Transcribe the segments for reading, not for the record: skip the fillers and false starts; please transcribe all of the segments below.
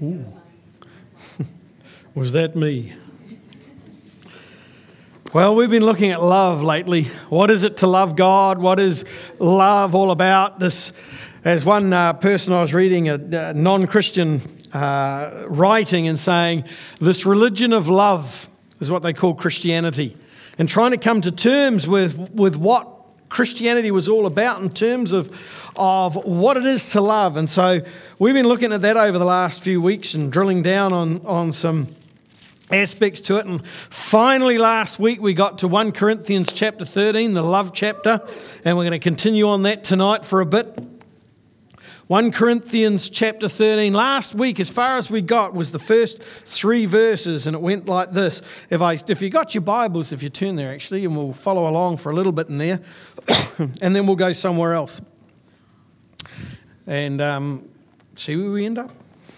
Ooh. Was that me? Well, we've been looking at love lately. What is it to love God? What is love all about? This, as one person I was reading, a non-Christian writing and saying, this religion of love is what they call Christianity. And trying to come to terms with what Christianity was all about in terms of what it is to love. And so we've been looking at that over the last few weeks and drilling down on some aspects to it. And finally last week we got to 1 Corinthians chapter 13, the love chapter, and we're going to continue on that tonight for a bit. 1 Corinthians chapter 13. Last week, as far as we got, was the first 3 verses, and it went like this. If you got your Bibles, if you turn there actually, and we'll follow along for a little bit in there, and then we'll go somewhere else. And see where we end up.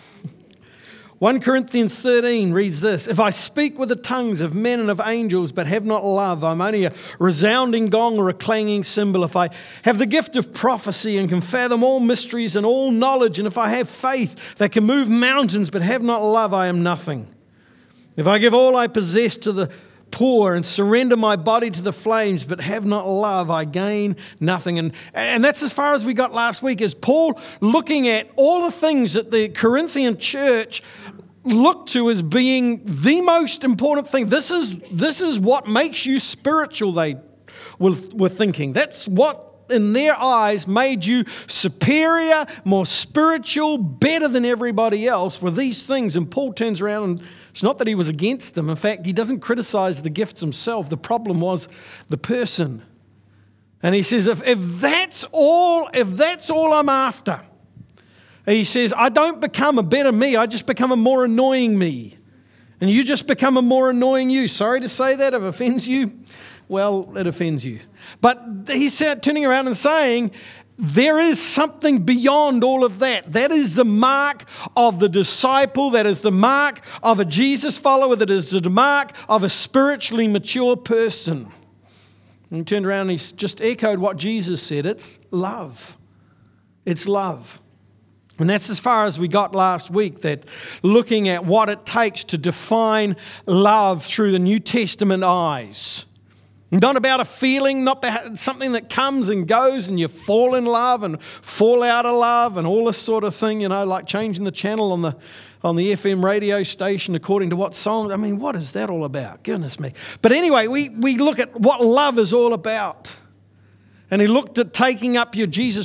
1 Corinthians 13 reads this: If I speak with the tongues of men and of angels, but have not love, I'm only a resounding gong or a clanging cymbal. If I have the gift of prophecy and can fathom all mysteries and all knowledge, and if I have faith that can move mountains, but have not love, I am nothing. If I give all I possess to the poor and surrender my body to the flames, but have not love, I gain nothing. And that's as far as we got last week, is Paul looking at all the things that the Corinthian church looked to as being the most important thing. This is what makes you spiritual, they were thinking. That's what in their eyes made you superior, more spiritual, better than everybody else, were these things. And Paul turns around, and it's not that he was against them. In fact, he doesn't criticize the gifts himself. The problem was the person. And he says, if that's all I'm after, he says, I don't become a better me, I just become a more annoying me. And you just become a more annoying you. Sorry to say that, if it offends you. Well, it offends you. But he's turning around and saying, there is something beyond all of that. That is the mark of the disciple. That is the mark of a Jesus follower. That is the mark of a spiritually mature person. And he turned around and he's just echoed what Jesus said. It's love. It's love. And that's as far as we got last week, that looking at what it takes to define love through the New Testament eyes. Not about a feeling, not about something that comes and goes and you fall in love and fall out of love and all this sort of thing, like changing the channel on the FM radio station according to what song. I mean, what is that all about? Goodness me. But anyway, we look at what love is all about. And he looked at talking about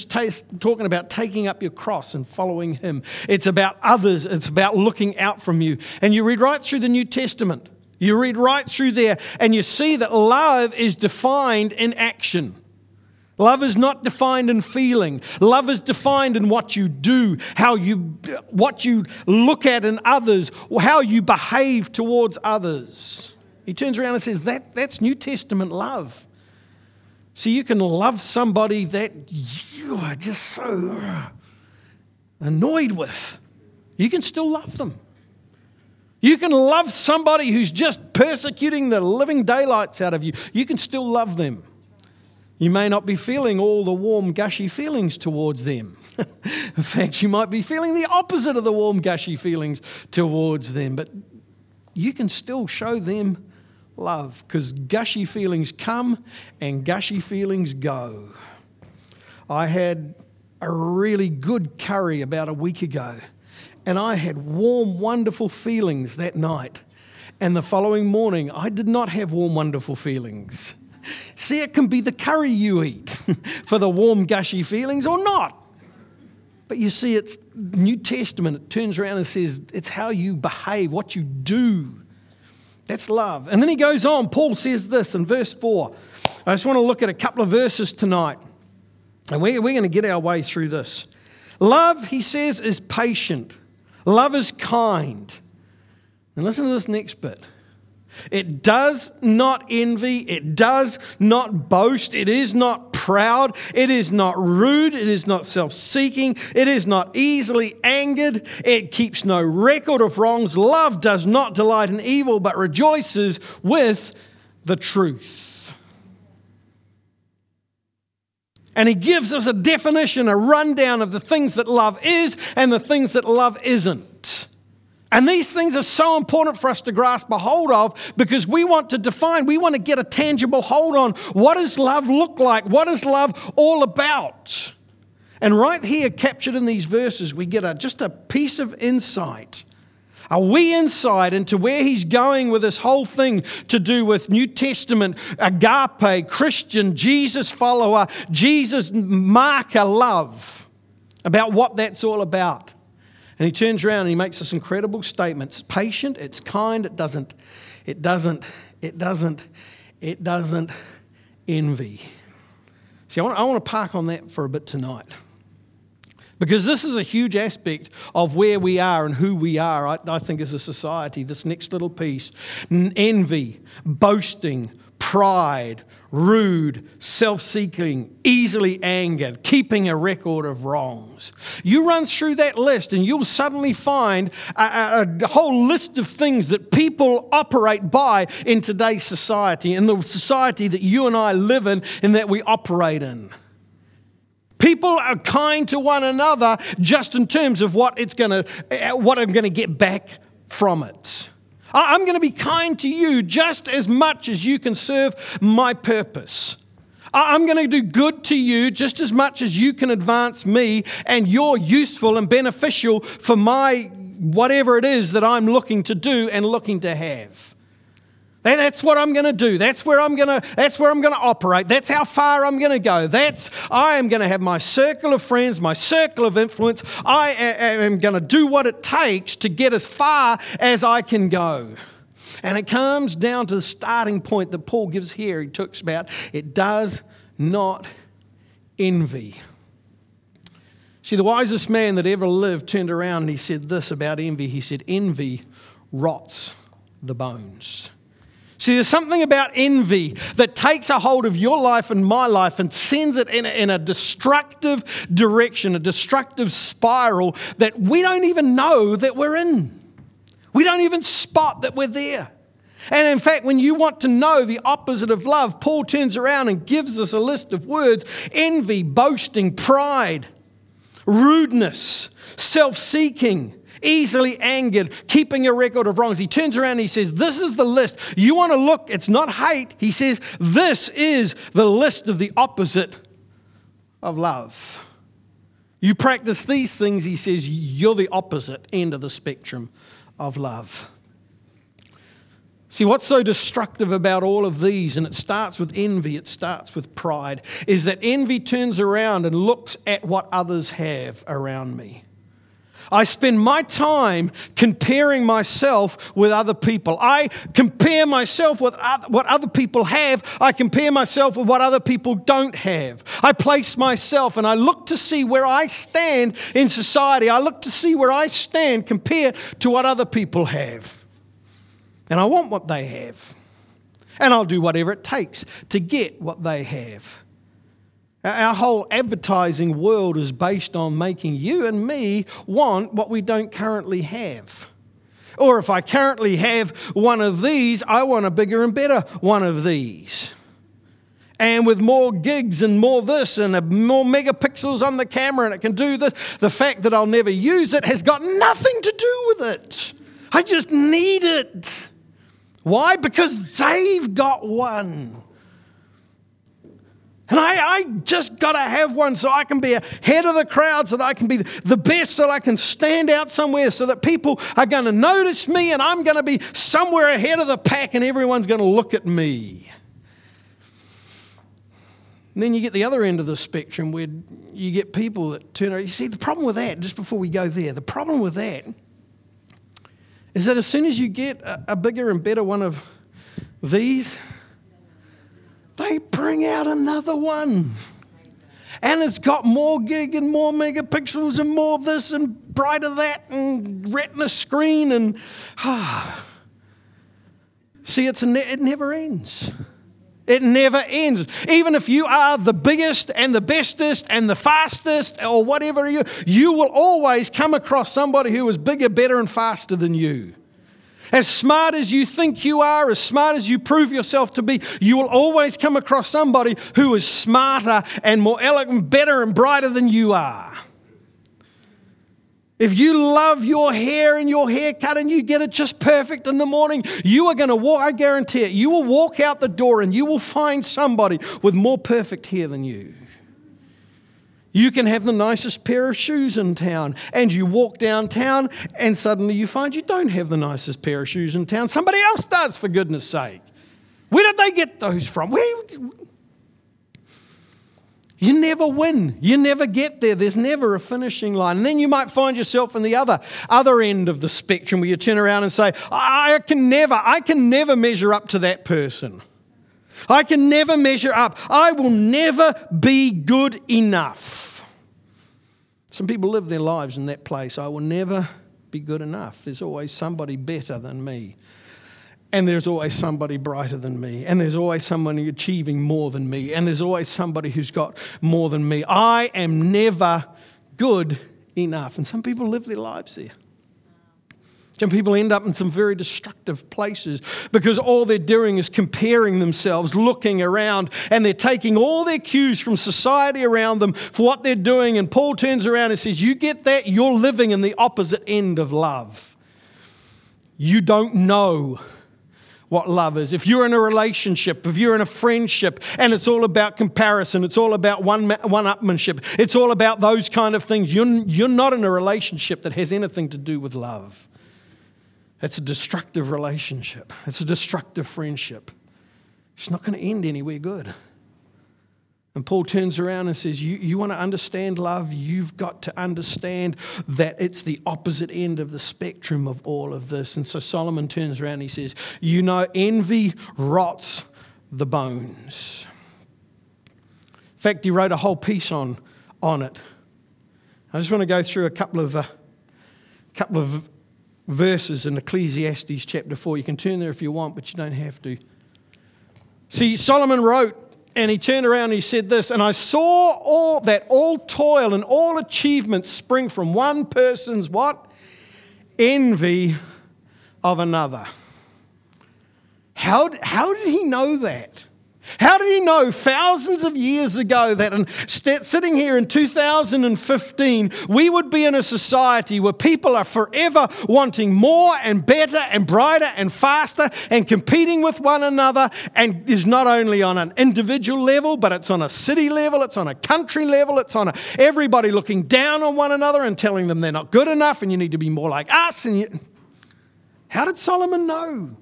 taking up your cross and following him. It's about others. It's about looking out from you. And you read right through the New Testament. You read right through there and you see that love is defined in action. Love is not defined in feeling. Love is defined in what you do, what you look at in others, how you behave towards others. He turns around and says, that's New Testament love. See, you can love somebody that you are just so annoyed with. You can still love them. You can love somebody who's just persecuting the living daylights out of you. You can still love them. You may not be feeling all the warm, gushy feelings towards them. In fact, you might be feeling the opposite of the warm, gushy feelings towards them. But you can still show them love, because gushy feelings come and gushy feelings go. I had a really good curry about a week ago, and I had warm, wonderful feelings that night. And the following morning, I did not have warm, wonderful feelings. See, it can be the curry you eat for the warm, gushy feelings or not. But you see, it's New Testament. It turns around and says it's how you behave, what you do. That's love. And then he goes on. Paul says this in verse 4. I just want to look at a couple of verses tonight. And we're going to get our way through this. Love, he says, is patient. Love is kind. And listen to this next bit. It does not envy. It does not boast. It is not proud. It is not rude. It is not self-seeking. It is not easily angered. It keeps no record of wrongs. Love does not delight in evil, but rejoices with the truth. And he gives us a definition, a rundown of the things that love is and the things that love isn't. And these things are so important for us to grasp a hold of because we want to get a tangible hold on what does love look like? What is love all about? And right here, captured in these verses, we get just a piece of insight. A wee insight into where he's going with this whole thing to do with New Testament, agape, Christian, Jesus follower, Jesus marker love, about what that's all about. And he turns around and he makes this incredible statement. It's patient, it's kind, it doesn't envy. See, I want to park on that for a bit tonight. Because this is a huge aspect of where we are and who we are, I think, as a society. This next little piece. Envy, boasting, pride, rude, self-seeking, easily angered, keeping a record of wrongs. You run through that list and you'll suddenly find a whole list of things that people operate by in today's society, in the society that you and I live in and that we operate in. People are kind to one another just in terms of what I'm going to get back from it. I'm going to be kind to you just as much as you can serve my purpose. I'm going to do good to you just as much as you can advance me, and you're useful and beneficial for my whatever it is that I'm looking to do and looking to have. That's what I'm going to do. That's where I'm going to operate. That's how far I'm going to go. I am going to have my circle of friends, my circle of influence. I am going to do what it takes to get as far as I can go. And it comes down to the starting point that Paul gives here. He talks about it does not envy. See, the wisest man that ever lived turned around and he said this about envy. He said, envy rots the bones. See, there's something about envy that takes a hold of your life and my life and sends it in a destructive direction, a destructive spiral that we don't even know that we're in. We don't even spot that we're there. And in fact, when you want to know the opposite of love, Paul turns around and gives us a list of words: envy, boasting, pride, rudeness, self-seeking, easily angered, keeping a record of wrongs. He turns around and he says, this is the list. You want to look, it's not hate. He says, this is the list of the opposite of love. You practice these things, he says, you're the opposite end of the spectrum of love. See, what's so destructive about all of these, and it starts with envy, it starts with pride, is that envy turns around and looks at what others have around me. I spend my time comparing myself with other people. I compare myself with what other people have. I compare myself with what other people don't have. I place myself and I look to see where I stand in society. I look to see where I stand compared to what other people have. And I want what they have. And I'll do whatever it takes to get what they have. Our whole advertising world is based on making you and me want what we don't currently have. Or if I currently have one of these, I want a bigger and better one of these. And with more gigs and more this and more megapixels on the camera and it can do this, the fact that I'll never use it has got nothing to do with it. I just need it. Why? Because they've got one. And I just got to have one so I can be ahead of the crowd, so that I can be the best, so that I can stand out somewhere, so that people are going to notice me and I'm going to be somewhere ahead of the pack and everyone's going to look at me. And then you get the other end of the spectrum where you get people that turn around. You see, the problem with that, just before we go there, the problem with that is that as soon as you get a bigger and better one of these, they bring out another one. And it's got more gig and more megapixels and more this and brighter that and retina screen and see, it never ends. It never ends. Even if you are the biggest and the bestest and the fastest or whatever you will always come across somebody who is bigger, better and faster than you. As smart as you think you are, as smart as you prove yourself to be, you will always come across somebody who is smarter and more elegant, better and brighter than you are. If you love your hair and your haircut and you get it just perfect in the morning, you are going to walk, I guarantee it, you will walk out the door and you will find somebody with more perfect hair than you. You can have the nicest pair of shoes in town, and you walk downtown and suddenly you find you don't have the nicest pair of shoes in town. Somebody else does, for goodness sake. Where did they get those from? You never win. You never get there. There's never a finishing line. And then you might find yourself in the other end of the spectrum where you turn around and say, I can never measure up to that person. I can never measure up. I will never be good enough. Some people live their lives in that place. I will never be good enough. There's always somebody better than me. And there's always somebody brighter than me. And there's always somebody achieving more than me. And there's always somebody who's got more than me. I am never good enough. And some people live their lives there. Some people end up in some very destructive places because all they're doing is comparing themselves, looking around, and they're taking all their cues from society around them for what they're doing. And Paul turns around and says, you get that? You're living in the opposite end of love. You don't know what love is. If you're in a relationship, if you're in a friendship, and it's all about comparison, it's all about one-upmanship, it's all about those kind of things, you're not in a relationship that has anything to do with love. It's a destructive relationship. It's a destructive friendship. It's not going to end anywhere good. And Paul turns around and says, you want to understand love, you've got to understand that it's the opposite end of the spectrum of all of this. And so Solomon turns around and he says, envy rots the bones. In fact, he wrote a whole piece on it. I just want to go through a couple of verses in Ecclesiastes chapter 4. You can turn there if you want, but you don't have to. See, Solomon wrote, and he turned around and he said this, and I saw all toil and all achievement spring from one person's what? Envy of another. How did he know that? How did he know thousands of years ago that sitting here in 2015, we would be in a society where people are forever wanting more and better and brighter and faster and competing with one another, and is not only on an individual level, but it's on a city level, it's on a country level, it's on everybody looking down on one another and telling them they're not good enough and you need to be more like us. How did Solomon know?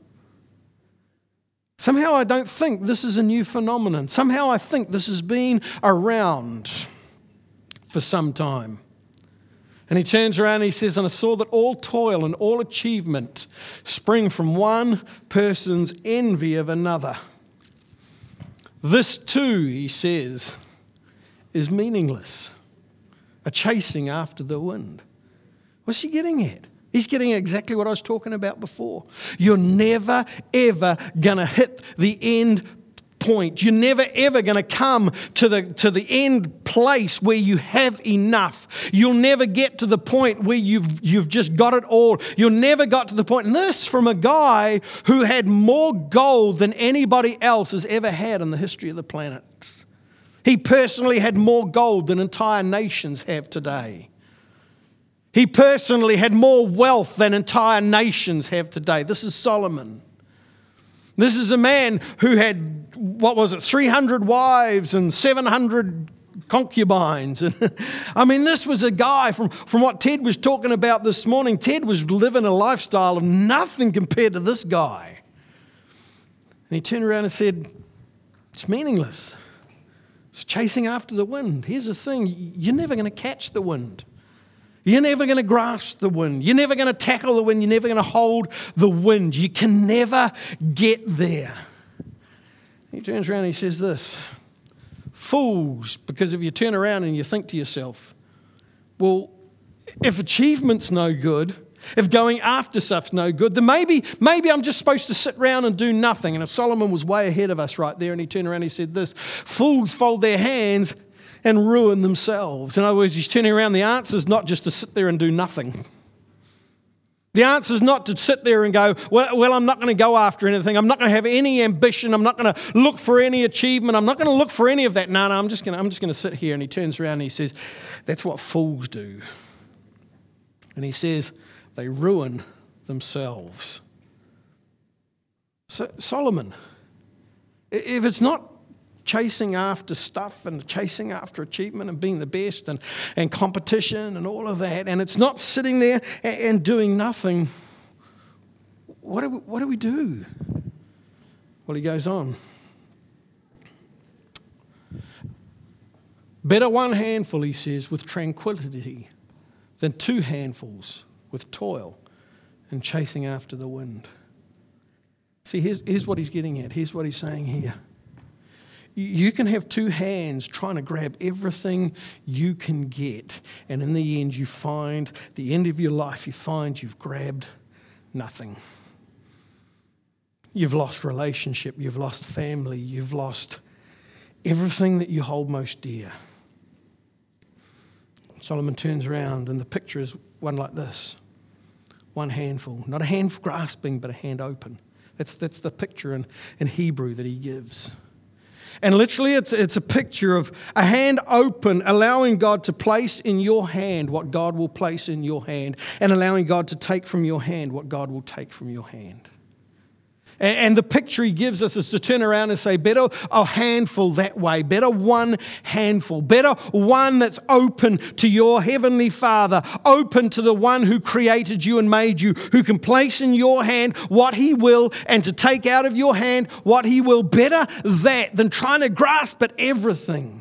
Somehow I don't think this is a new phenomenon. Somehow I think this has been around for some time. And he turns around and he says, and I saw that all toil and all achievement spring from one person's envy of another. This too, he says, is meaningless. A chasing after the wind. What's he getting at? He's getting exactly what I was talking about before. You're never, ever going to hit the end point. You're never, ever going to come to the end place where you have enough. You'll never get to the point where you've just got it all. You'll never got to the point. And this from a guy who had more gold than anybody else has ever had in the history of the planet. He personally had more gold than entire nations have today. He personally had more wealth than entire nations have today. This is Solomon. This is a man who had, 300 wives and 700 concubines. I mean, this was a guy, from what Ted was talking about this morning, Ted was living a lifestyle of nothing compared to this guy. And he turned around and said, it's meaningless. It's chasing after the wind. Here's the thing, you're never going to catch the wind. You're never going to grasp the wind. You're never going to tackle the wind. You're never going to hold the wind. You can never get there. He turns around and he says this. Fools, because if you turn around and you think to yourself, well, if achievement's no good, if going after stuff's no good, then maybe I'm just supposed to sit around and do nothing. And if Solomon was way ahead of us right there, and he turned around and he said this, fools fold their hands and ruin themselves. In other words, he's turning around. The answer is not just to sit there and do nothing. The answer is not to sit there and go, well, I'm not going to go after anything. I'm not going to have any ambition. I'm not going to look for any achievement. I'm not going to look for any of that. No, I'm just going to sit here. And he turns around and he says, that's what fools do. And he says they ruin themselves. So Solomon, if it's not chasing after stuff and chasing after achievement and being the best and competition and all of that, and it's not sitting there and doing nothing, what do we do? Well, he goes on. Better one handful, he says, with tranquility than two handfuls with toil and chasing after the wind. See, here's what he's getting at. Here's what he's saying here. You can have two hands trying to grab everything you can get. And in the end, the end of your life, you find you've grabbed nothing. You've lost relationship. You've lost family. You've lost everything that you hold most dear. Solomon turns around and the picture is one like this. One handful. Not a hand grasping, but a hand open. That's the picture in Hebrew that he gives. And literally it's a picture of a hand open, allowing God to place in your hand what God will place in your hand, and allowing God to take from your hand what God will take from your hand. And the picture he gives us is to turn around and say, better a handful that way, better one handful, better one that's open to your heavenly Father, open to the one who created you and made you, who can place in your hand what he will and to take out of your hand what he will. Better that than trying to grasp at everything.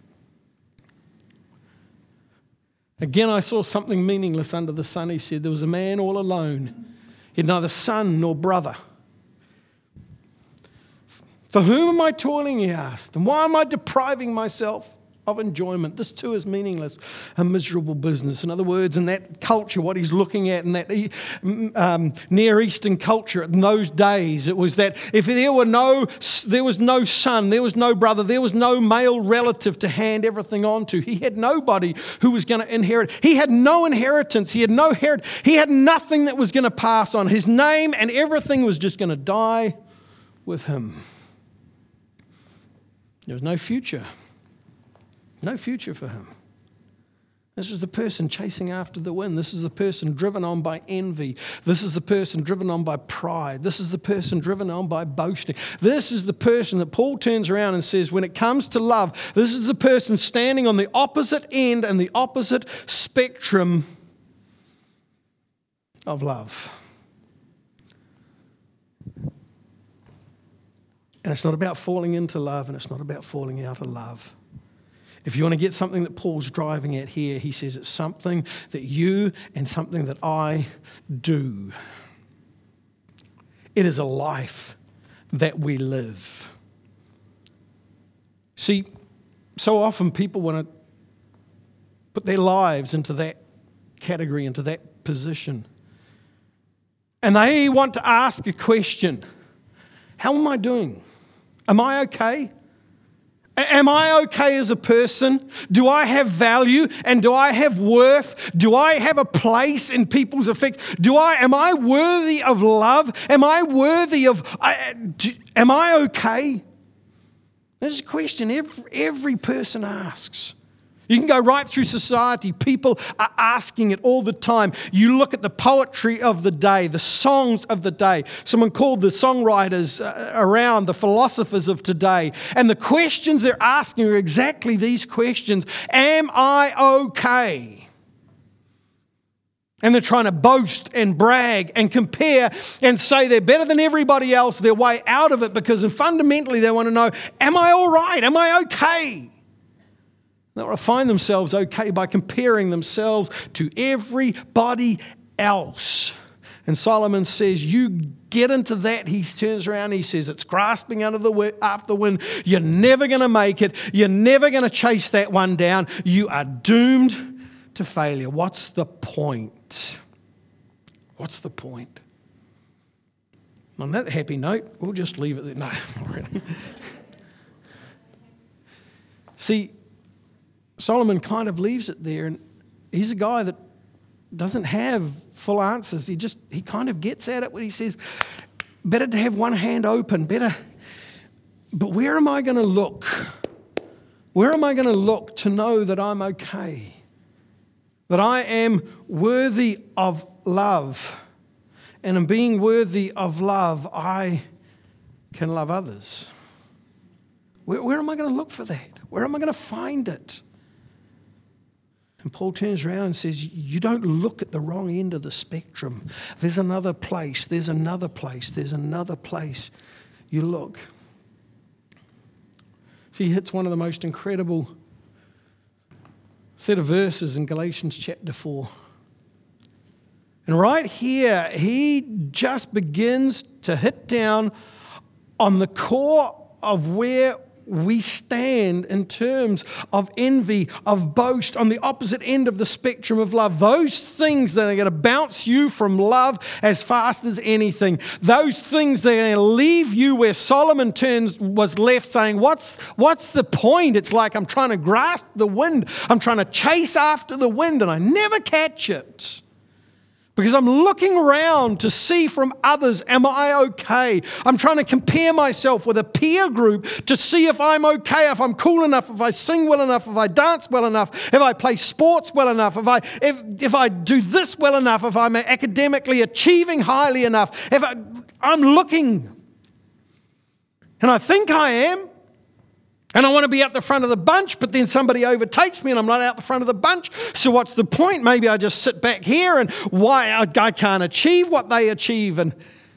Again, I saw something meaningless under the sun. He said there was a man all alone. He had neither son nor brother. For whom am I toiling, he asked, and why am I depriving myself of enjoyment? This too is meaningless, a miserable business. In other words, in that culture, what he's looking at in that Near Eastern culture in those days, it was that if there was no son, there was no brother, there was no male relative to hand everything on to. He had nobody who was going to inherit. He had no inheritance. He had no heritage. He had nothing that was going to pass on. His name and everything was just going to die with him. There was no future. No future for him. This is the person chasing after the wind. This is the person driven on by envy. This is the person driven on by pride. This is the person driven on by boasting. This is the person that Paul turns around and says, when it comes to love, this is the person standing on the opposite end and the opposite spectrum of love. And it's not about falling into love, and it's not about falling out of love. If you want to get something that Paul's driving at here, he says it's something that you and something that I do. It is a life that we live. See, so often people want to put their lives into that category, into that position. And they want to ask a question. How am I doing? Am I okay? Am I okay as a person? Do I have value and do I have worth? Do I have a place in people's affect? Am I worthy of love? Am I worthy of? Am I okay? This is a question every person asks. You can go right through society. People are asking it all the time. You look at the poetry of the day, the songs of the day. Someone called the songwriters around the philosophers of today. And the questions they're asking are exactly these questions. Am I okay? And they're trying to boast and brag and compare and say they're better than everybody else, their way out of it, because fundamentally they want to know, am I all right? Am I okay? They want to find themselves okay by comparing themselves to everybody else. And Solomon says, you get into that. He turns around and he says, it's grasping after the wind. You're never going to make it. You're never going to chase that one down. You are doomed to failure. What's the point? What's the point? On that happy note, we'll just leave it there. No, not really. See, Solomon kind of leaves it there, and he's a guy that doesn't have full answers. He kind of gets at it when he says, better to have one hand open, better. But where am I going to look? Where am I going to look to know that I'm okay? that I am worthy of love. And in being worthy of love, I can love others. Where am I going to look for that? Where am I going to find it? And Paul turns around and says, you don't look at the wrong end of the spectrum. There's another place, there's another place, there's another place. You look. See, he hits one of the most incredible set of verses in Galatians chapter 4. And right here, he just begins to hit down on the core of where we stand in terms of envy, of boast, on the opposite end of the spectrum of love. Those things that are going to bounce you from love as fast as anything. Those things that are going to leave you where Solomon was left saying, what's the point? It's like I'm trying to grasp the wind. I'm trying to chase after the wind and I never catch it. Because I'm looking around to see from others, am I okay? I'm trying to compare myself with a peer group to see if I'm okay, if I'm cool enough, if I sing well enough, if I dance well enough, if I play sports well enough, if I do this well enough, if I'm academically achieving highly enough. I'm looking. And I think I am. And I want to be at the front of the bunch, but then somebody overtakes me and I'm not out the front of the bunch. So what's the point? Maybe I just sit back here and why I can't achieve what they achieve. And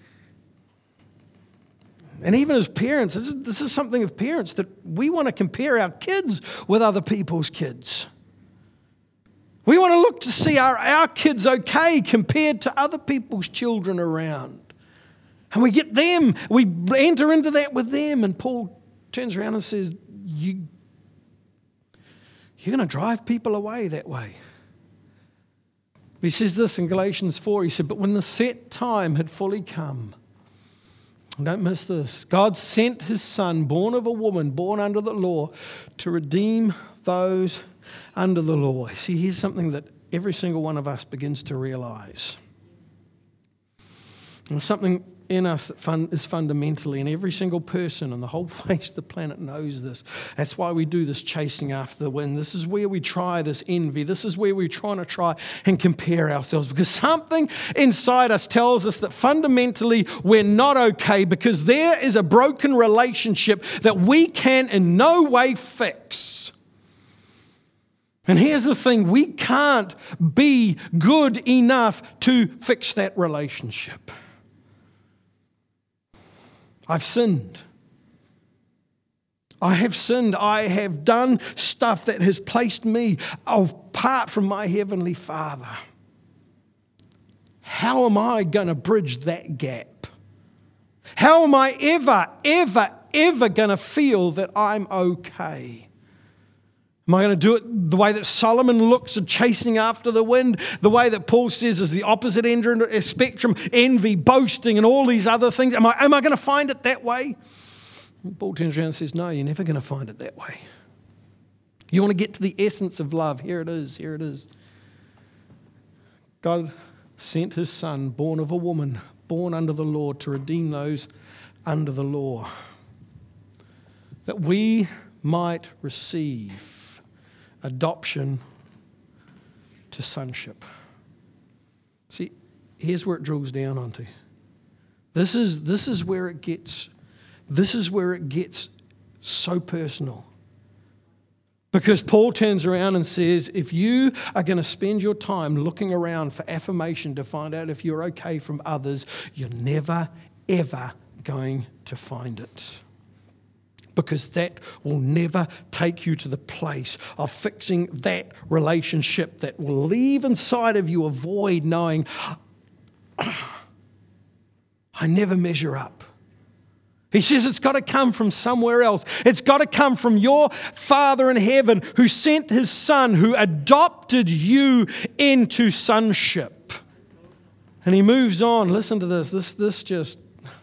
even as parents, this is something of parents that we want to compare our kids with other people's kids. We want to look to see our kids okay compared to other people's children around. And we get them, we enter into that with them. And Paul turns around and says, you're going to drive people away that way. He says this in Galatians 4. He said, but when the set time had fully come, don't miss this, God sent his son, born of a woman, born under the law, to redeem those under the law. See, here's something that every single one of us begins to realize. There's something in us that is fundamentally, and every single person on the whole face of the planet knows this. That's why we do this chasing after the wind. This is where we try this envy. This is where we're trying to try and compare ourselves, because something inside us tells us that fundamentally we're not okay, because there is a broken relationship that we can in no way fix. And here's the thing, we can't be good enough to fix that relationship. I've sinned. I have sinned. I have done stuff that has placed me apart from my Heavenly Father. How am I going to bridge that gap? How am I ever going to feel that I'm okay? Am I going to do it the way that Solomon looks at chasing after the wind? The way that Paul says is the opposite end of the spectrum, envy, boasting, and all these other things. Am I going to find it that way? Paul turns around and says, no, you're never going to find it that way. You want to get to the essence of love. Here it is. Here it is. God sent his son, born of a woman, born under the law, to redeem those under the law, that we might receive adoption to sonship. See, here's where it drills down onto. This is where it gets so personal. Because Paul turns around and says, if you are going to spend your time looking around for affirmation to find out if you're okay from others, you're never, ever going to find it. Because that will never take you to the place of fixing that relationship that will leave inside of you a void knowing, I never measure up. He says it's got to come from somewhere else. It's got to come from your Father in heaven who sent his Son, who adopted you into sonship. And he moves on. Listen to this. This just...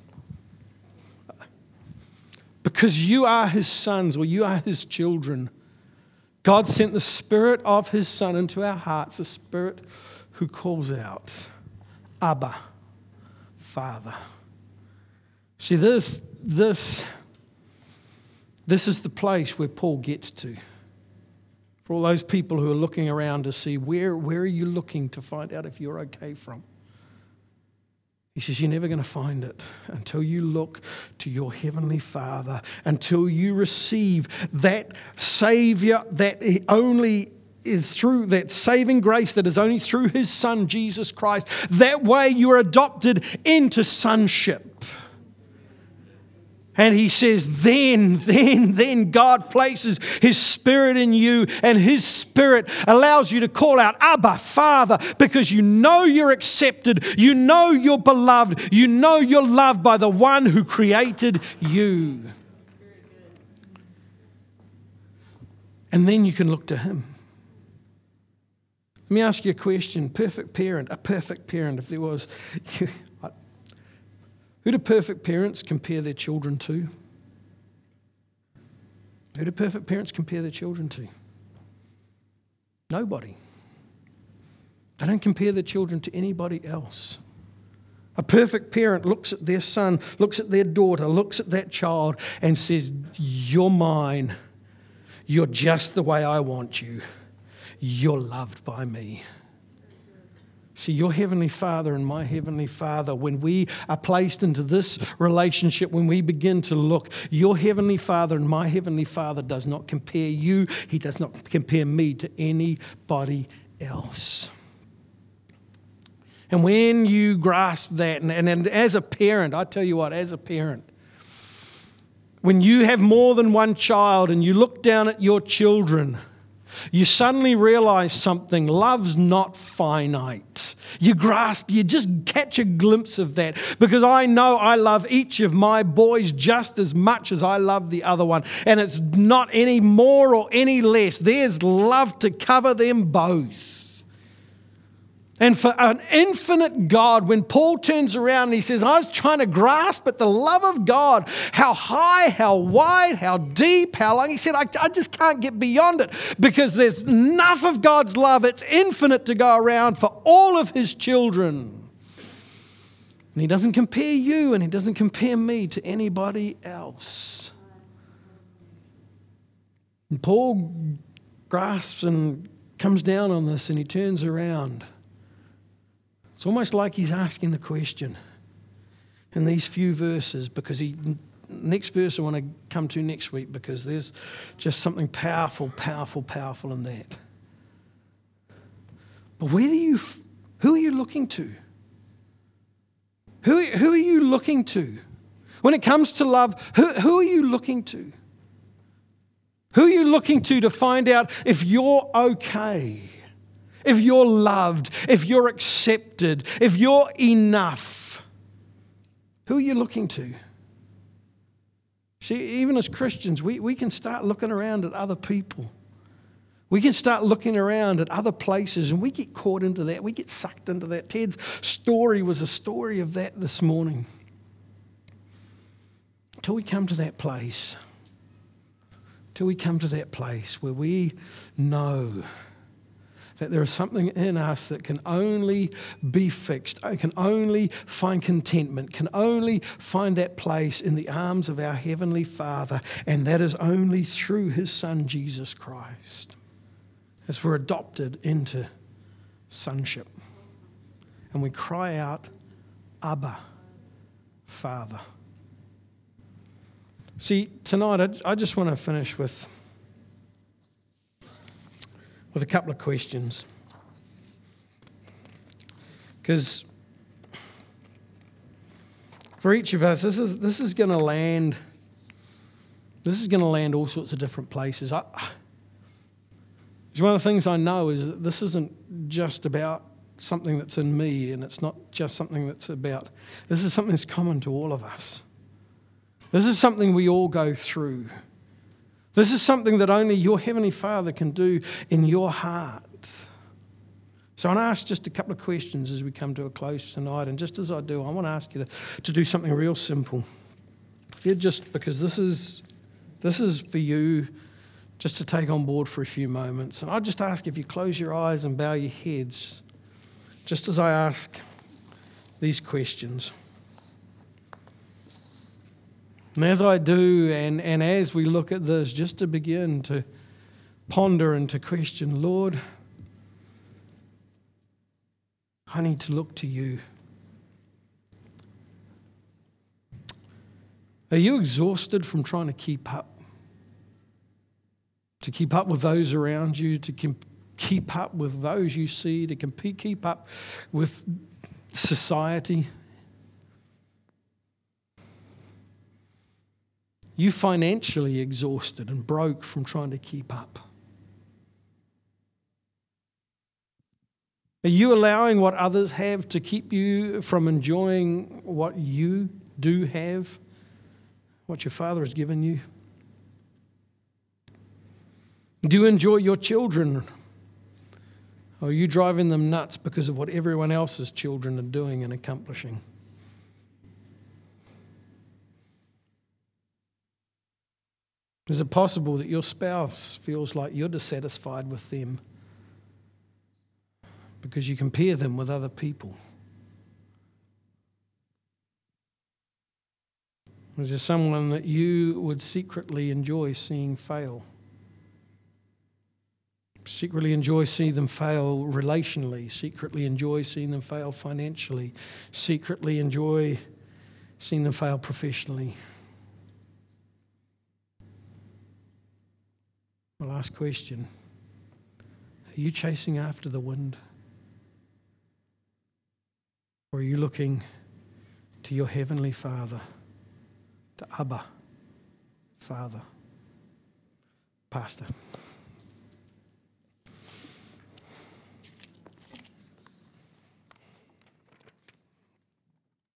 Because you are his sons, or you are his children, God sent the Spirit of his Son into our hearts, a Spirit who calls out, Abba, Father. See, this is the place where Paul gets to. For all those people who are looking around to see where are you looking to find out if you're okay from. He says you're never going to find it until you look to your Heavenly Father, until you receive that Saviour that only is through that saving grace that is only through His Son, Jesus Christ. That way you are adopted into sonship. And He says, then God places His Spirit in you, and His Spirit allows you to call out, Abba, Father, because you know you're accepted, you know you're beloved, you know you're loved by the one who created you. And then you can look to Him. Let me ask you a question. A perfect parent, if there was... Who do perfect parents compare their children to? Who do perfect parents compare their children to? Nobody. They don't compare their children to anybody else. A perfect parent looks at their son, looks at their daughter, looks at that child and says, you're mine. You're just the way I want you. You're loved by me. See, your Heavenly Father and my Heavenly Father, when we are placed into this relationship, when we begin to look, your Heavenly Father and my Heavenly Father does not compare you. He does not compare me to anybody else. And when you grasp that, and as a parent, I tell you what, as a parent, when you have more than one child and you look down at your children, you suddenly realize something. Love's not finite. You grasp, you just catch a glimpse of that. Because I know I love each of my boys just as much as I love the other one. And it's not any more or any less. There's love to cover them both. And for an infinite God, when Paul turns around and he says, I was trying to grasp at the love of God, how high, how wide, how deep, how long. He said, I just can't get beyond it because there's enough of God's love. It's infinite to go around for all of His children. And He doesn't compare you and He doesn't compare me to anybody else. And Paul grasps and comes down on this and he turns around. It's almost like he's asking the question in these few verses, because next verse I want to come to next week, because there's just something powerful in that. But who are you looking to? Who are you looking to? When it comes to love, who are you looking to? Who are you looking to find out if you're okay? If you're loved, if you're accepted, if you're enough, who are you looking to? See, even as Christians, we can start looking around at other people. We can start looking around at other places, and we get caught into that. We get sucked into that. Ted's story was a story of that this morning. Until we come to that place. Until we come to that place where we know that there is something in us that can only be fixed, can only find contentment, can only find that place in the arms of our Heavenly Father, and that is only through His Son, Jesus Christ, as we're adopted into sonship. And we cry out, Abba, Father. See, tonight I just want to finish with a couple of questions. Because for each of us, this is going to land all sorts of different places. One of the things I know is that this isn't just about something that's in me, and it's not just something that's about. This is something that's common to all of us. This is something we all go through. This is something that only your Heavenly Father can do in your heart. So I want to ask just a couple of questions as we come to a close tonight. And just as I do, I want to ask you to do something real simple. If you're because this is for you, just to take on board for a few moments. And I just ask if you close your eyes and bow your heads, just as I ask these questions. And as I do, and as we look at this, just to begin to ponder and to question, Lord, I need to look to you. Are you exhausted from trying to keep up? To keep up with those around you, to keep up with those you see, to keep up with society? You financially exhausted and broke from trying to keep up? Are you allowing what others have to keep you from enjoying what you do have, what your Father has given you? Do you enjoy your children? Or are you driving them nuts because of what everyone else's children are doing and accomplishing? Is it possible that your spouse feels like you're dissatisfied with them because you compare them with other people? Is there someone that you would secretly enjoy seeing fail? Secretly enjoy seeing them fail relationally, secretly enjoy seeing them fail financially, secretly enjoy seeing them fail professionally? My last question, are you chasing after the wind? Or are you looking to your Heavenly Father, to Abba, Father? Pastor.